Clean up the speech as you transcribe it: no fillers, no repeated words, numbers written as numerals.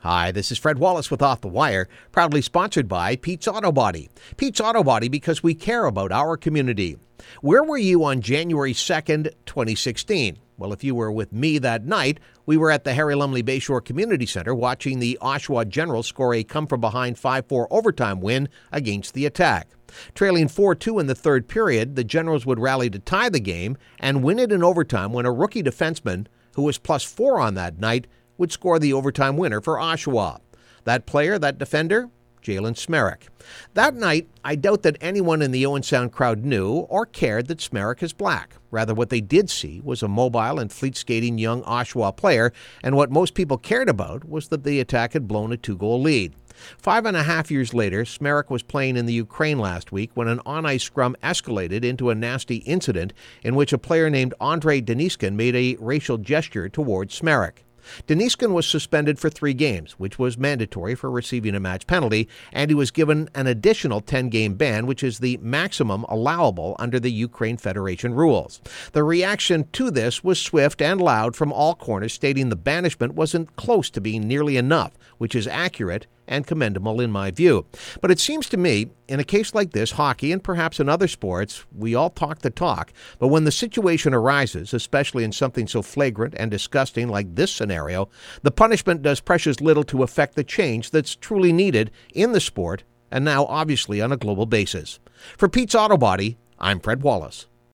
Hi, this is Fred Wallace with Off the Wire, proudly sponsored by Pete's Auto Body. Pete's Auto Body because we care about our community. Where were you on January 2nd, 2016? Well, if you were with me that night, we were at the Harry Lumley Bayshore Community Center watching the Oshawa Generals score a come-from-behind 5-4 overtime win against the Attack. Trailing 4-2 in the third period, the Generals would rally to tie the game and win it in overtime when a rookie defenseman, who was +4 on that night, would score the overtime winner for Oshawa. That player, that defender, Jalen Smereck. That night, I doubt that anyone in the Owen Sound crowd knew or cared that Smereck is black. Rather, what they did see was a mobile and fleet-skating young Oshawa player, and what most people cared about was that the Attack had blown a 2-goal lead. 5.5 years later, Smereck was playing in the Ukraine last week when an on-ice scrum escalated into a nasty incident in which a player named Andrei Deniskin made a racial gesture towards Smereck. Deniskin was suspended for 3 games, which was mandatory for receiving a match penalty, and he was given an additional 10-game ban, which is the maximum allowable under the Ukraine Federation rules. The reaction to this was swift and loud from all corners, stating the banishment wasn't close to being nearly enough, which is accurate and commendable in my view. But it seems to me, in a case like this, hockey and perhaps in other sports, we all talk the talk, but when the situation arises, especially in something so flagrant and disgusting like this scenario, the punishment does precious little to affect the change that's truly needed in the sport and now obviously on a global basis. For Pete's Auto Body, I'm Fred Wallace.